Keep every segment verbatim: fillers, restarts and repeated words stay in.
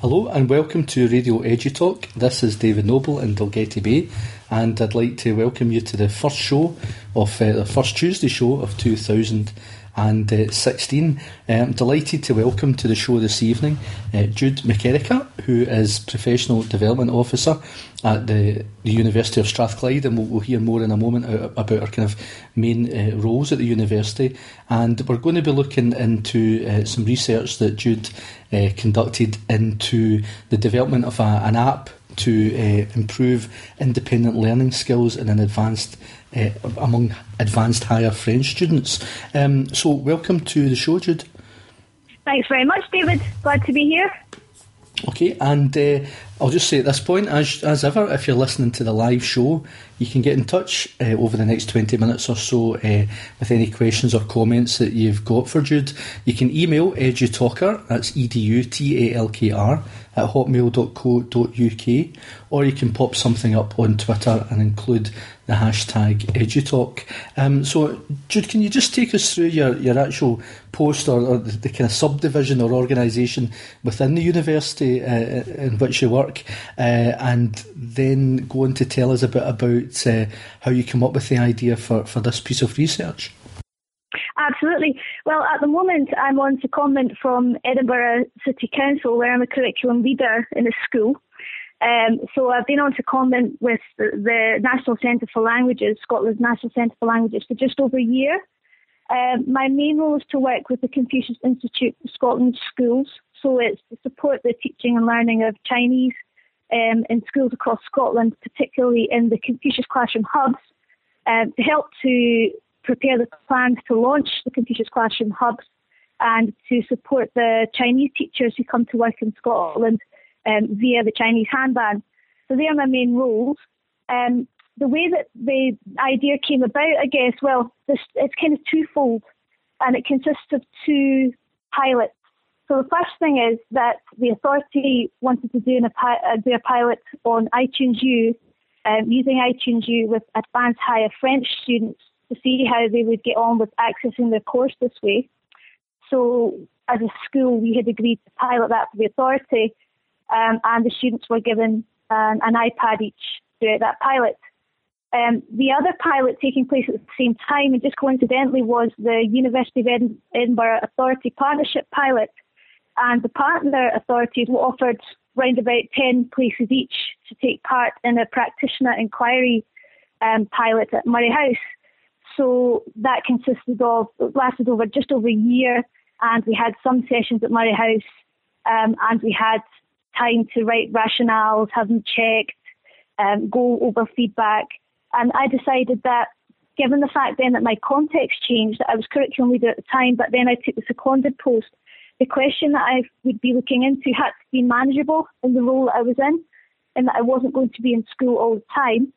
Hello and welcome to Radio EduTalk. This is David Noble in Dalgety Bay, and I'd like to welcome you to the first show of uh, the first Tuesday show of two thousand sixteen. I'm delighted to welcome to the show this evening uh, Jude McErica, who is Professional Development Officer at the, the University of Strathclyde, and we'll, we'll hear more in a moment about our kind of main uh, roles at the university. And we're going to be looking into uh, some research that Jude uh, conducted into the development of a, an app to uh, improve independent learning skills in an advanced uh, among advanced higher French students. Um, so welcome to the show, Jude. Thanks very much, David. Glad to be here. Okay, and uh, I'll just say at this point, as as ever, if you're listening to the live show, you can get in touch uh, over the next twenty minutes or so uh, with any questions or comments that you've got for Jude. You can email edutalker, that's E D U T A L K R, at hotmail dot co dot U K, or you can pop something up on Twitter and include the hashtag EduTalk. Um, so, Jude, can you just take us through your, your actual post or, or the, the kind of subdivision or organisation within the university uh, in which you work, uh, and then go on to tell us a bit about uh, how you come up with the idea for, for this piece of research? Absolutely. Well, at the moment, I'm on secondment from Edinburgh City Council, where I'm a curriculum leader in a school. Um, so I've been on secondment with the, the National Centre for Languages, Scotland's National Centre for Languages, for just over a year. Um, my main role is to work with the Confucius Institute for Scotland schools. So it's to support the teaching and learning of Chinese um, in schools across Scotland, particularly in the Confucius Classroom hubs, um, to help to prepare the plans to launch the Confucius Classroom hubs and to support the Chinese teachers who come to work in Scotland um, via the Chinese handban. So they are my main roles. Um, the way that the idea came about, I guess, well, this, it's kind of twofold, and it consists of two pilots. So the first thing is that the authority wanted to do, an, uh, do a pilot on iTunes U, um, using iTunes U with advanced higher French students to see how they would get on with accessing their course this way. So as a school, we had agreed to pilot that for the authority, um, and the students were given an, an iPad each throughout that pilot. Um, the other pilot taking place at the same time, and just coincidentally, was the University of Edin- Edinburgh Authority Partnership pilot. And the partner authorities were offered round about ten places each to take part in a practitioner inquiry um, pilot at Murray House. So that consisted of, lasted over just over a year, and we had some sessions at Murray House, um, and we had time to write rationales, have them checked, um, go over feedback. And I decided that, given the fact then that my context changed, that I was curriculum leader at the time, but then I took the seconded post, the question that I would be looking into had to be manageable in the role that I was in, and that I wasn't going to be in school all the time.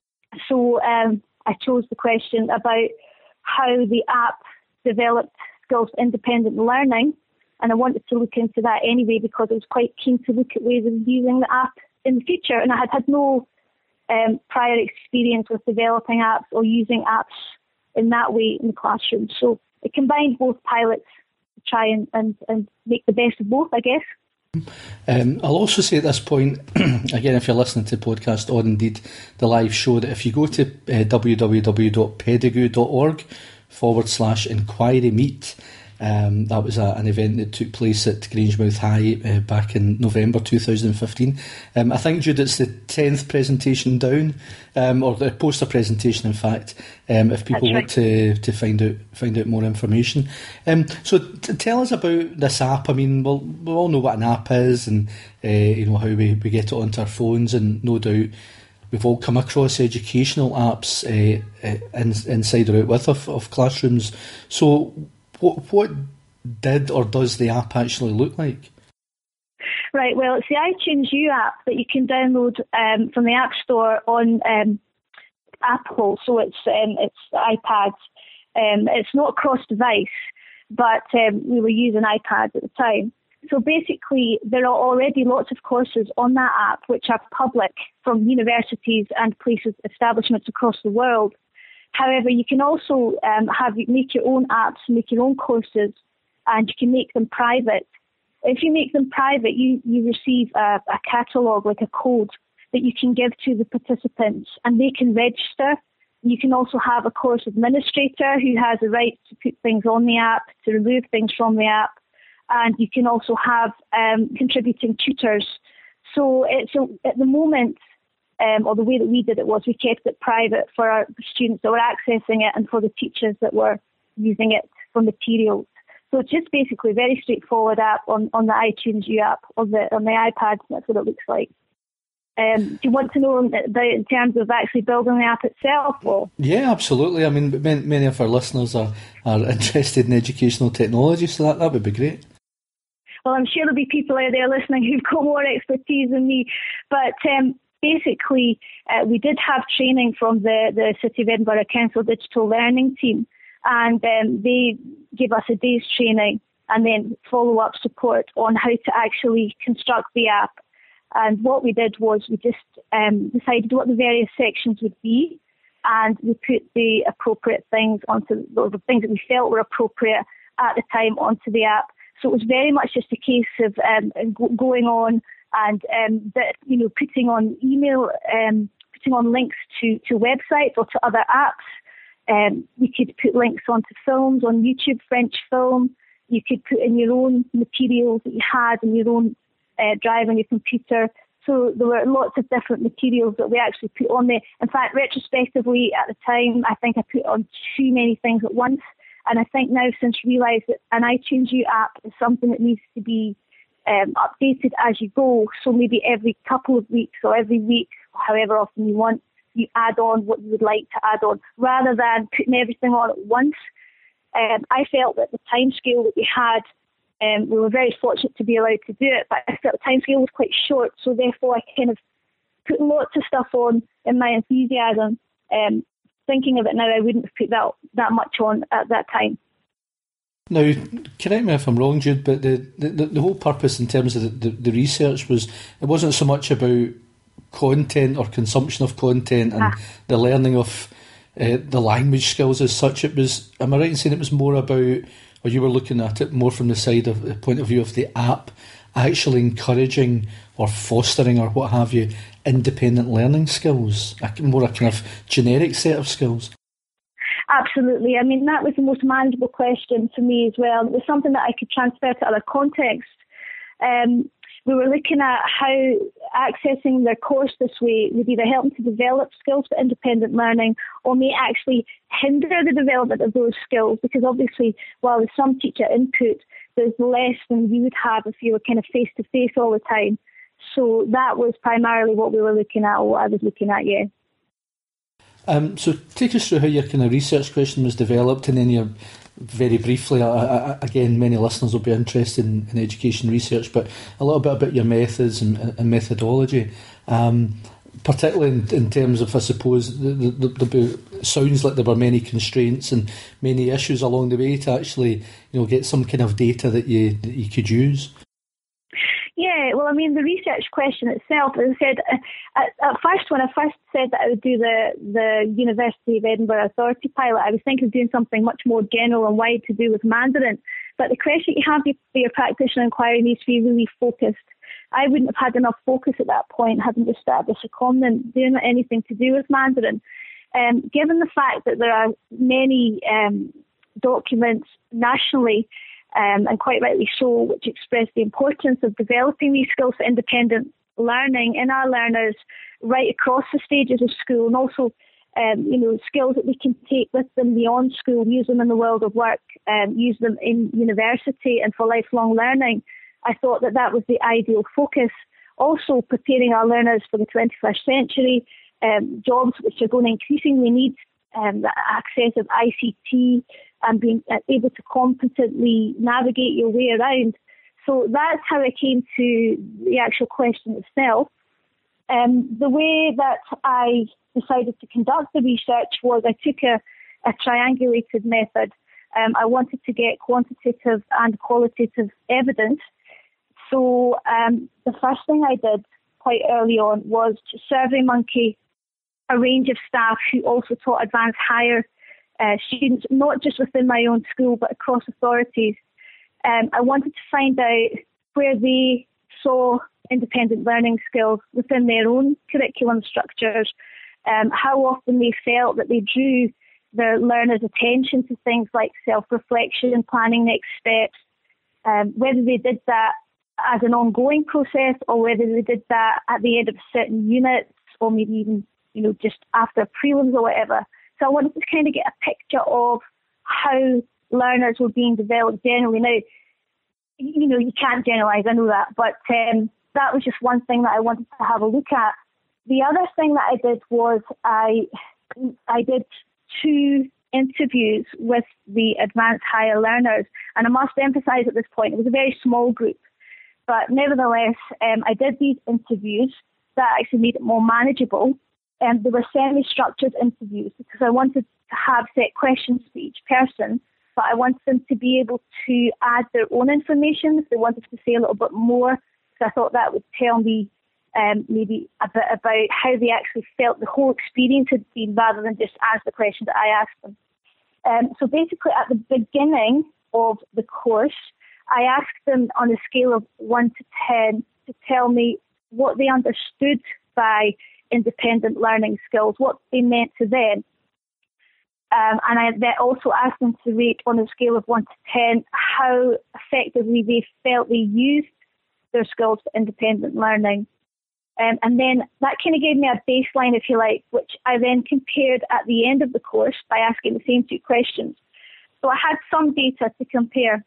So um, I chose the question about how the app developed skills for independent learning, and I wanted to look into that anyway because I was quite keen to look at ways of using the app in the future, and I had had no um, prior experience with developing apps or using apps in that way in the classroom. So it combined both pilots to try and, and, and make the best of both, I guess. Um, I'll also say at this point, again, if you're listening to the podcast or indeed the live show, that if you go to uh, www.pedagoo.org forward slash inquiry meet, um, that was a, an event that took place at Grangemouth High uh, back in November two thousand fifteen. Um, I think, Jude, it's the tenth presentation down, um, or the poster presentation, in fact, um, if people right. want to, to find out find out more information. Um, so t- tell us about this app. I mean, we'll, we all know what an app is, and uh, you know how we, we get it onto our phones, and no doubt we've all come across educational apps uh, uh, in, inside or out with of, of classrooms. So what, what did or does the app actually look like? Right, well, it's the iTunes U app that you can download um, from the App Store on um, Apple, so it's um, it's iPads. Um, it's not cross-device, but um, we were using iPads at the time. So basically, there are already lots of courses on that app which are public from universities and places, establishments across the world. However, you can also um, have make your own apps, make your own courses, and you can make them private If you make them private, you, you receive a, a catalogue, like a code, that you can give to the participants, and they can register. You can also have a course administrator who has the right to put things on the app, to remove things from the app, and you can also have um, contributing tutors. So, it, so at the moment, um, or the way that we did it was we kept it private for our students that were accessing it and for the teachers that were using it for materials. So it's just basically a very straightforward app on, on the iTunes U app, or the, on the iPad. That's what it looks like. Um, do you want to know about in terms of actually building the app itself? Or? Yeah, absolutely. I mean, many, many of our listeners are, are interested in educational technology, so that, that would be great. Well, I'm sure there'll be people out there listening who've got more expertise than me. But um, basically, uh, we did have training from the, the City of Edinburgh Council Digital Learning team, and um, they gave us a day's training and then follow-up support on how to actually construct the app. And what we did was we just um, decided what the various sections would be, and we put the appropriate things onto the things that we felt were appropriate at the time onto the app. So it was very much just a case of um, going on and um, that, you know, putting on email, um, putting on links to, to websites or to other apps. Um, we could put links onto films on YouTube, French film. You could put in your own materials that you had in your own uh, drive on your computer. So there were lots of different materials that we actually put on there. In fact, retrospectively at the time, I think I put on too many things at once. And I think now since realised that an iTunes U app is something that needs to be um, updated as you go. So maybe every couple of weeks or every week, however often you want, you add on what you would like to add on, rather than putting everything on at once. Um, I felt that the timescale that we had, um, we were very fortunate to be allowed to do it, but I felt the timescale was quite short, so therefore I kind of put lots of stuff on in my enthusiasm. Um, thinking of it now, I wouldn't have put that that much on at that time. Now, correct me if I'm wrong, Jude, but the, the, the whole purpose in terms of the, the, the research was, it wasn't so much about content or consumption of content and ah. the learning of uh, the language skills as such. It was, am I right in saying it was more about, or you were looking at it more from the side of the point of view of the app actually encouraging or fostering or what have you independent learning skills, a more a kind of generic set of skills? Absolutely. I mean, that was the most manageable question for me as well. It was something that I could transfer to other contexts. Um, we were looking at how accessing their course this way would either help them to develop skills for independent learning or may actually hinder the development of those skills, because obviously while there's some teacher input, there's less than you would have if you were kind of face-to-face all the time. So that was primarily what we were looking at, or what I was looking at, yeah. Um, so take us through how your kind of research question was developed, and then your, very briefly, I, I, again, many listeners will be interested in, in education research, but a little bit about your methods and, and methodology, um, particularly in, in terms of, I suppose, the, the, the, the, it sounds like there were many constraints and many issues along the way to actually, you know, get some kind of data that you that you could use. Yeah, well, I mean, the research question itself, as I said, at, at first, when I first said that I would do the, the University of Edinburgh Authority pilot, I was thinking of doing something much more general and wide to do with Mandarin. But the question you have for your practitioner inquiry needs to be really focused. I wouldn't have had enough focus at that point, having established a comment doing anything to do with Mandarin. Um, given the fact that there are many um, documents nationally, Um, and quite rightly so, which express the importance of developing these skills for independent learning in our learners right across the stages of school, and also, um, you know, skills that we can take with them beyond school, use them in the world of work, um, use them in university and for lifelong learning. I thought that that was the ideal focus. Also, preparing our learners for the twenty-first century, um, jobs which are going to increasingly need um, the access of I C T and being able to competently navigate your way around. So that's how I came to the actual question itself. Um, the way that I decided to conduct the research was I took a, a triangulated method. Um, I wanted to get quantitative and qualitative evidence. So um, the first thing I did quite early on was to SurveyMonkey a range of staff who also taught advanced higher Uh, students, not just within my own school, but across authorities. Um, I wanted to find out where they saw independent learning skills within their own curriculum structures, um, how often they felt that they drew their learners' attention to things like self-reflection, planning next steps, um, whether they did that as an ongoing process or whether they did that at the end of certain units or maybe even, you know, just after prelims or whatever. So I wanted to kind of get a picture of how learners were being developed generally. Now, you know, you can't generalise, I know that, but um, that was just one thing that I wanted to have a look at. The other thing that I did was I I did two interviews with the advanced higher learners, and I must emphasise at this point, it was a very small group, but nevertheless, um, I did these interviews that actually made it more manageable, and they were semi-structured interviews because I wanted to have set questions for each person, but I wanted them to be able to add their own information if they wanted to say a little bit more, because I thought that would tell me um, maybe a bit about how they actually felt the whole experience had been rather than just answer the questions that I asked them. Um, so basically at the beginning of the course, I asked them on a scale of one to ten to tell me what they understood by independent learning skills, what they meant to them. Um, and I then also asked them to rate on a scale of one to ten how effectively they felt they used their skills for independent learning. Um, and then that kind of gave me a baseline, if you like, which I then compared at the end of the course by asking the same two questions. So I had some data to compare.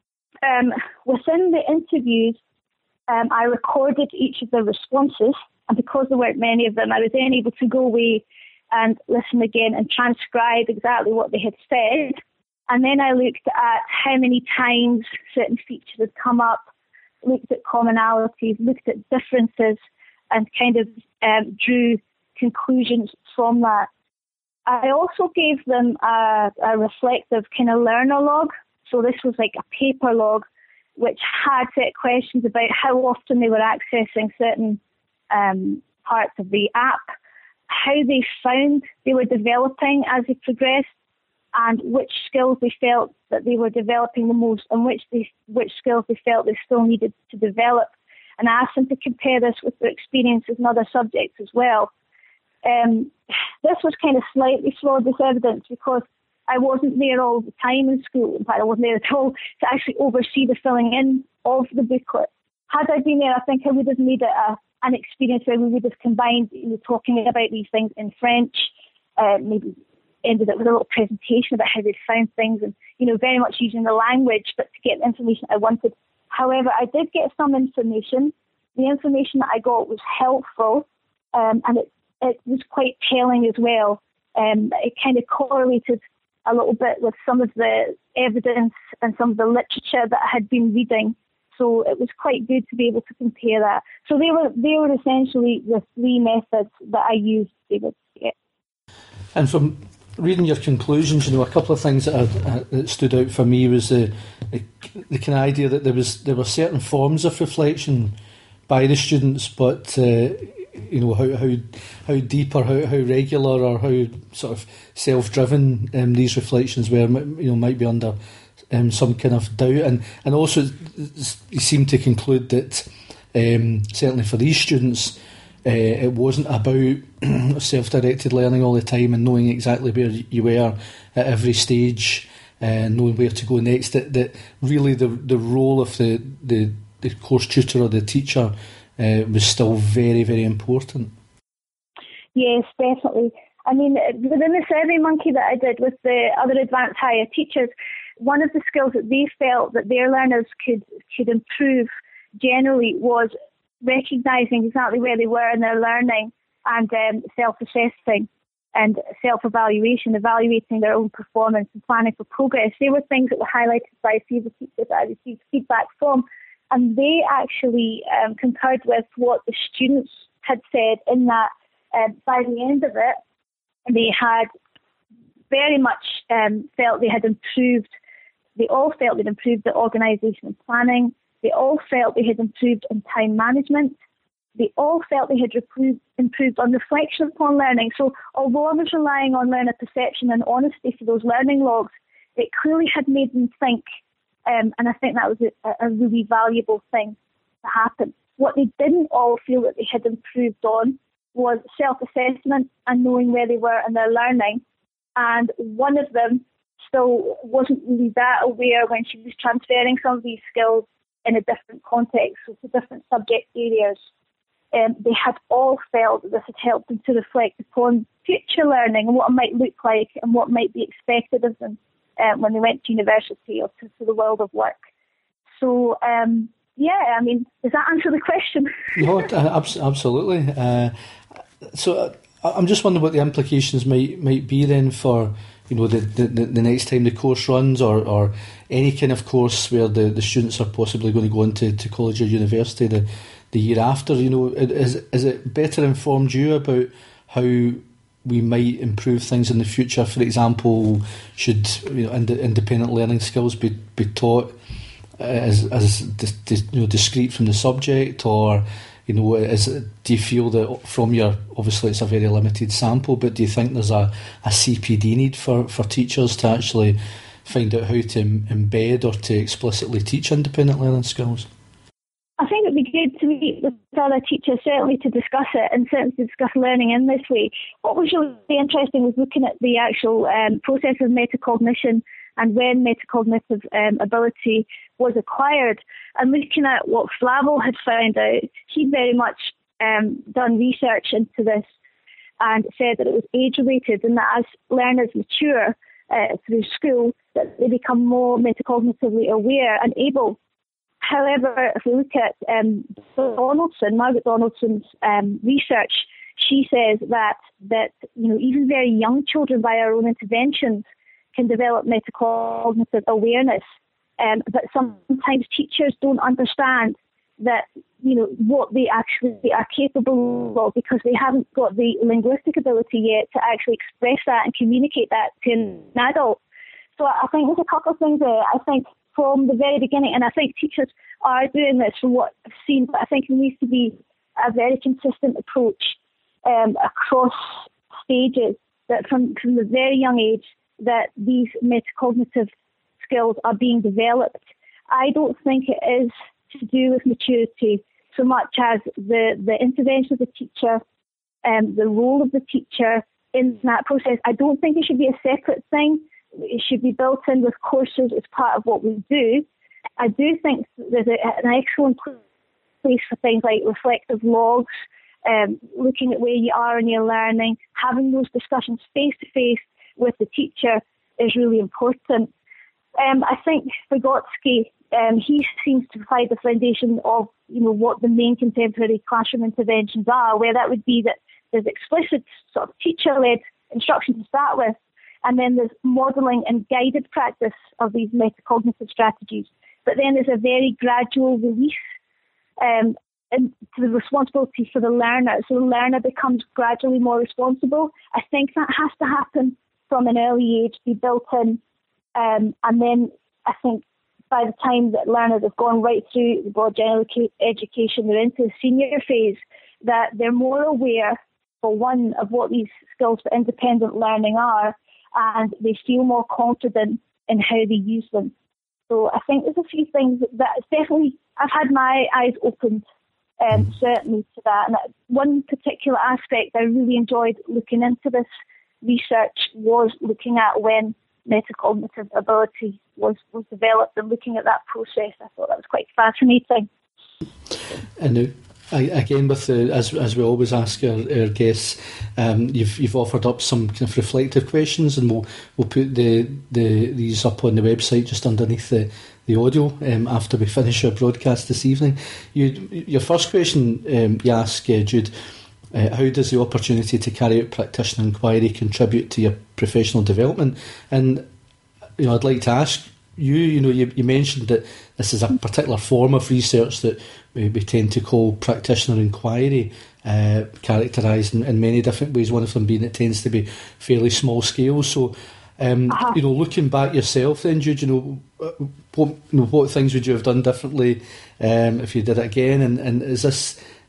Um, within the interviews, um, I recorded each of the responses, and because there weren't many of them, I was then able to go away and listen again and transcribe exactly what they had said. And then I looked at how many times certain features had come up, looked at commonalities, looked at differences, and kind of um, drew conclusions from that. I also gave them a, a reflective kind of learner log. So this was like a paper log, which had set questions about how often they were accessing certain um, parts of the app, how they found they were developing as they progressed, and which skills they felt that they were developing the most, and which they, which skills they felt they still needed to develop. And I asked them to compare this with their experiences in other subjects as well. Um, this was kind of slightly flawed, this evidence, because I wasn't there all the time in school. In fact, I wasn't there at all to actually oversee the filling in of the booklet. Had I been there, I think I would have made it a, an experience where we would have combined, you know, talking about these things in French, uh, maybe ended it with a little presentation about how they'd found things and, you know, very much using the language, but to get the information I wanted. However, I did get some information. The information that I got was helpful, um, and it, it was quite telling as well. Um, it kind of correlated a little bit with some of the evidence and some of the literature that I had been reading. So it was quite good to be able to compare that. So they were they were essentially the three methods that I used, David. Yeah. And from reading your conclusions, you know, a couple of things that, uh, that stood out for me was the, the the kind of idea that there was there were certain forms of reflection by the students, but uh, you know how how how deep or how, how regular or how sort of self-driven um, these reflections were, you know, might be under um, some kind of doubt, and and also you seem to conclude that um, certainly for these students, uh, it wasn't about self-directed learning all the time and knowing exactly where you were at every stage and uh, knowing where to go next. That that really the the role of the the, the course tutor or the teacher Uh, was still very, very important. Yes, definitely. I mean, within the Survey Monkey that I did with the other advanced higher teachers, one of the skills that they felt that their learners could, could improve generally was recognising exactly where they were in their learning and um, self-assessing and self-evaluation, evaluating their own performance and planning for progress. They were things that were highlighted by a few of the teachers that I received feedback from. And they actually um, concurred with what the students had said in that um, by the end of it, they had very much um, felt they had improved, they all felt they'd improved the organisation and planning, they all felt they had improved in time management, they all felt they had improved, improved on reflection upon learning. So although I was relying on learner perception and honesty for those learning logs, it clearly had made them think. Um, and I think that was a, a really valuable thing. to happen. What they didn't all feel that they had improved on was self-assessment and knowing where they were in their learning. And one of them still wasn't really that aware when she was transferring some of these skills in a different context, with the different subject areas. Um, they had all felt that this had helped them to reflect upon future learning and what it might look like and what might be expected of them um, when they went to university or to, to the world of work. So, um, yeah, I mean, does that answer the question? No, absolutely. Uh, so uh, I'm just wondering what the implications might might be then for, you know, the, the, the next time the course runs, or, or any kind of course where the, the students are possibly going to go into to college or university the, the year after. You know, is, is it better informed you about how we might improve things in the future? For example, should, you know, ind- independent learning skills be, be taught as, as dis, dis, you know, discrete from the subject, or, you know, is it, do you feel that from your, obviously it's a very limited sample, but do you think there's a, a C P D need for, for teachers to actually find out how to im- embed or to explicitly teach independent learning skills? I think it would be good to meet with other teachers, certainly to discuss it and certainly to discuss learning in this way. What was really interesting was looking at the actual um, process of metacognition and when metacognitive um, ability was acquired, and looking at what Flavel had found out. He'd very much um, done research into this and said that it was age-related, and that as learners mature uh, through school, that they become more metacognitively aware and able. However, if we look at um, Donaldson, Margaret Donaldson's um, research, she says that that you know even very young children, by our own interventions, can develop metacognitive awareness. Um, but sometimes teachers don't understand that, you know, what they actually are capable of, because they haven't got the linguistic ability yet to actually express that and communicate that to an adult. So I think there's a couple of things there. I think from the very beginning, and I think teachers are doing this from what I've seen, but I think there needs to be a very consistent approach um, across stages, that from, from the very young age that these metacognitive skills are being developed. I don't think it is to do with maturity so much as the, the intervention of the teacher, um, the role of the teacher in that process. I don't think it should be a separate thing. It should be built in with courses as part of what we do. I do think there's a, an excellent place for things like reflective logs, um, looking at where you are in your learning, having those discussions face-to-face with the teacher is really important. Um, I think Vygotsky, um, he seems to provide the foundation of, you know, what the main contemporary classroom interventions are, where that would be that there's explicit sort of teacher-led instruction to start with, and then there's modelling and guided practice of these metacognitive strategies. But then there's a very gradual release um, to the responsibility for the learner. So the learner becomes gradually more responsible. I think that has to happen from an early age, be built in. Um, and then I think by the time that learners have gone right through the broad general education, they're into the senior phase, that they're more aware, for one, of what these skills for independent learning are, and they feel more confident in how they use them. So I think there's a few things that it's definitely, I've had my eyes opened, um, certainly to that. And one particular aspect I really enjoyed looking into this research was looking at when metacognitive ability was, was developed and looking at that process. I thought that was quite fascinating. And uh, I, again, with the, as as we always ask our, our guests, um, you've you've offered up some kind of reflective questions, and we'll we'll put the, the these up on the website just underneath the the audio um, after we finish our broadcast this evening. You, your first question, um, you ask, uh, Jude. Uh, how does the opportunity to carry out practitioner inquiry contribute to your professional development? And, you know, I'd like to ask you, you know, you, you mentioned that this is a particular form of research that we, we tend to call practitioner inquiry, uh, characterised in, in many different ways, one of them being it tends to be fairly small scale. So, um, uh-huh. you know, looking back yourself then, Jude, you know, what, you know, what things would you have done differently um, if you did it again? And, and is this...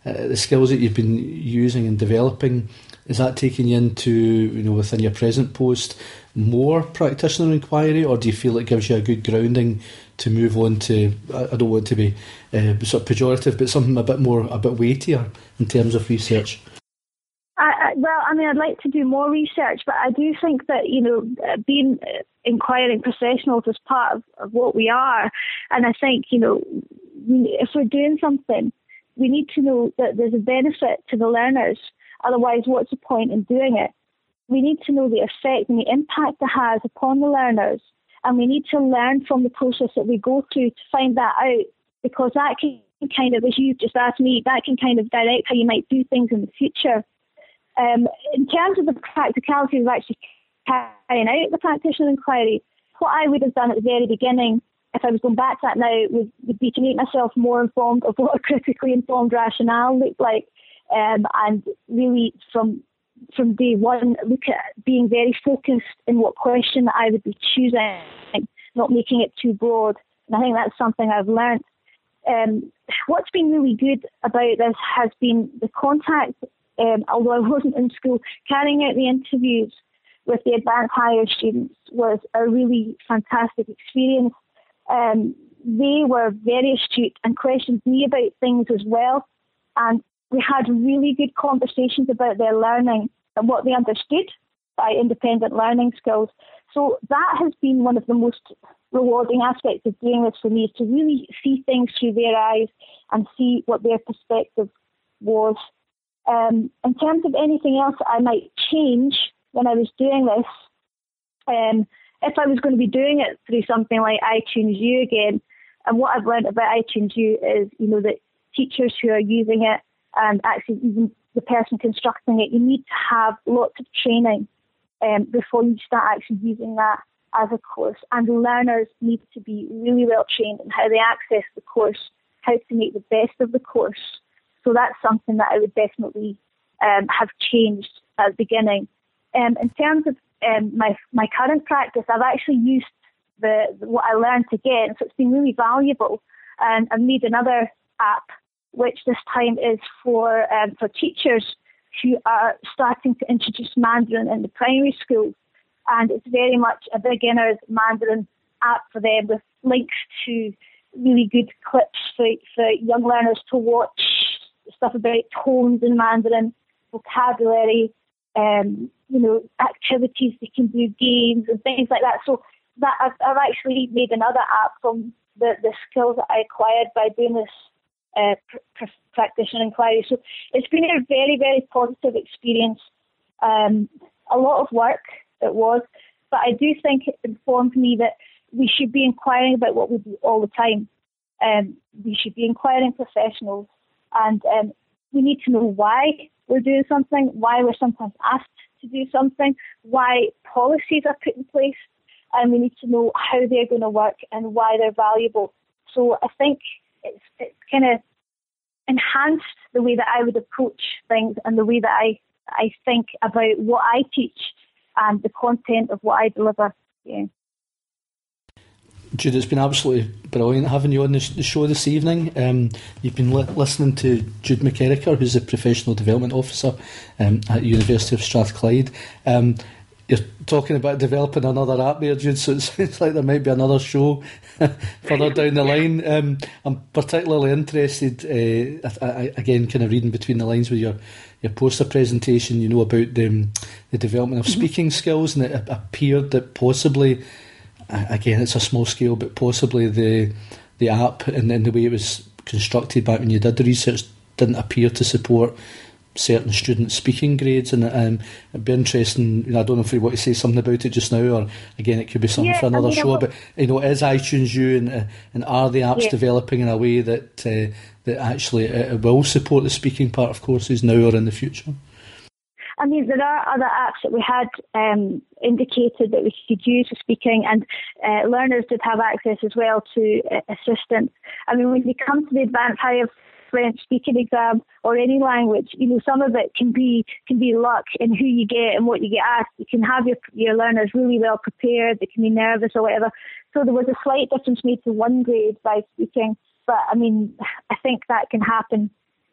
uh, the skills that you've been using and developing, is that taking you into, you know, within your present post, more practitioner inquiry, or do you feel it gives you a good grounding to move on to, I don't want to be uh, sort of pejorative, but something a bit more, a bit weightier in terms of research? I, I, well, I mean, I'd like to do more research, but I do think that, you know, being inquiring professionals is part of, of what we are. And I think, you know, if we're doing something, we need to know that there's a benefit to the learners. Otherwise, what's the point in doing it? We need to know the effect and the impact it has upon the learners. And we need to learn from the process that we go through to find that out, because that can kind of, as you just asked me, that can kind of direct how you might do things in the future. Um, in terms of the practicalities of actually carrying out the practitioner inquiry, what I would have done at the very beginning, if I was going back to that now, would, would be to make myself more informed of what a critically informed rationale looked like, um, and really from from day one look at being very focused in what question that I would be choosing, not making it too broad. And I think that's something I've learned. Um, what's been really good about this has been the contact. Um, although I wasn't in school, carrying out the interviews with the advanced higher students was a really fantastic experience. Um, they were very astute and questioned me about things as well. And we had really good conversations about their learning and what they understood by independent learning skills. So that has been one of the most rewarding aspects of doing this for me, is to really see things through their eyes and see what their perspective was. Um, in terms of anything else that I might change when I was doing this, um, if I was going to be doing it through something like iTunes U again, and what I've learned about iTunes U is, you know, that teachers who are using it, and actually even the person constructing it, you need to have lots of training um, before you start actually using that as a course. And the learners need to be really well trained in how they access the course, how to make the best of the course. So that's something that I would definitely um, have changed at the beginning. Um, in terms of um, my my current practice, I've actually used the what I learned again, so it's been really valuable. And I've made another app, which this time is for um, for teachers who are starting to introduce Mandarin in the primary schools. And it's very much a beginner's Mandarin app for them, with links to really good clips for, for young learners to watch, stuff about tones in Mandarin, vocabulary, um, you know, activities they can do, games and things like that. So that I've, I've actually made another app from the, the skills that I acquired by doing this uh, pr- pr- practitioner inquiry. So it's been a very, very positive experience. Um, a lot of work it was, but I do think it informed me that we should be inquiring about what we do all the time. Um, we should be inquiring professionals. And um, we need to know why we're doing something, why we're sometimes asked to do something, why policies are put in place, and we need to know how they're going to work and why they're valuable. So I think it's, it's kind of enhanced the way that I would approach things and the way that I, I think about what I teach and the content of what I deliver. Yeah. Jude, it's been absolutely brilliant having you on the, sh- the show this evening. Um, you've been li- listening to Jude McKerracher, who's the Professional Development Officer um, at University of Strathclyde. Um, you're talking about developing another app there, Jude, so it sounds like there might be another show further down the line. Um, I'm particularly interested, uh, I, I, again, kind of reading between the lines with your, your poster presentation, you know, about the, the development of speaking skills, and it appeared that possibly, again, it's a small scale, but possibly the the app and then the way it was constructed back when you did the research didn't appear to support certain student speaking grades. And um, it'd be interesting, you know, I don't know if you want to say something about it just now, or again, it could be something yeah, for another I mean, show. But, you know, is iTunes U and, uh, and are the apps yeah. developing in a way that uh, that actually uh, will support the speaking part of courses now or in the future? I mean, there are other apps that we had um, indicated that we could use for speaking, and uh, learners did have access as well to uh, assistance. I mean, when you come to the advanced higher French speaking exam or any language, you know, some of it can be can be luck in who you get and what you get asked. You can have your your learners really well prepared. They can be nervous or whatever. So there was a slight difference made to one grade by speaking, but I mean, I think that can happen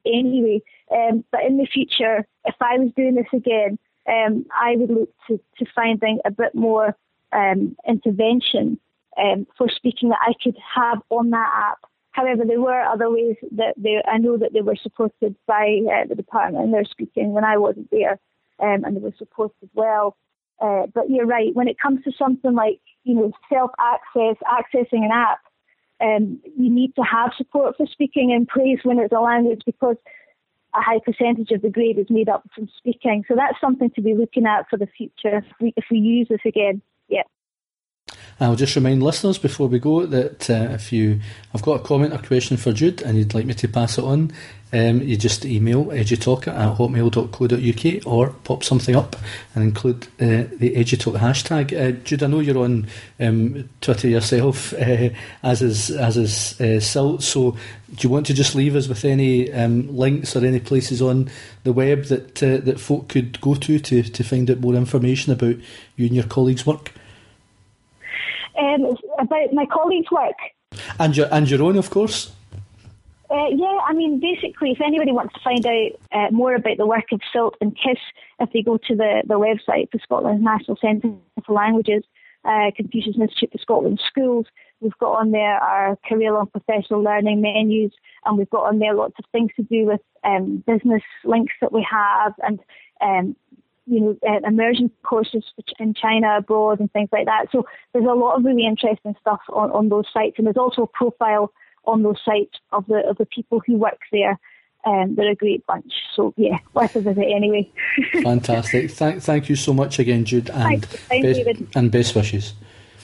anyway. Um, but in the future, if I was doing this again, um, I would look to, to finding a bit more um, intervention um, for speaking that I could have on that app. However, there were other ways that they, I know that they were supported by uh, the department in their speaking when I wasn't there, um, and they were supported well. Uh, but you're right, when it comes to something like, you know, self-access, accessing an app, um, you need to have support for speaking in place when it's a language, because a high percentage of the grade is made up from speaking. So that's something to be looking at for the future if we, if we use this again. Yeah. I'll just remind listeners before we go that uh, if you have got a comment or question for Jude and you'd like me to pass it on, um, you just email edutalk at hotmail dot co dot uk or pop something up and include uh, the edutalk hashtag. Uh, Jude, I know you're on um, Twitter yourself, uh, as is as is uh, Silt, so do you want to just leave us with any um, links or any places on the web that uh, that folk could go to, to to find out more information about you and your colleagues' work? Um, about my colleagues' work. And your, and your own, of course. Uh, yeah, I mean, basically, if anybody wants to find out uh, more about the work of Silt and KISS, if they go to the, the website for Scotland's National Centre for Languages, uh, Confucius Institute for Scotland Schools, we've got on there our career-long professional learning menus, and we've got on there lots of things to do with um, business links that we have, and um, you know, uh, immersion courses in China, abroad, and things like that. So there's a lot of really interesting stuff on, on those sites, and there's also a profile on those sites of the of the people who work there. Um, they're a great bunch. So yeah, worth a visit anyway. Fantastic. Thank, thank you so much again, Jude, and Thanks, best, and best wishes.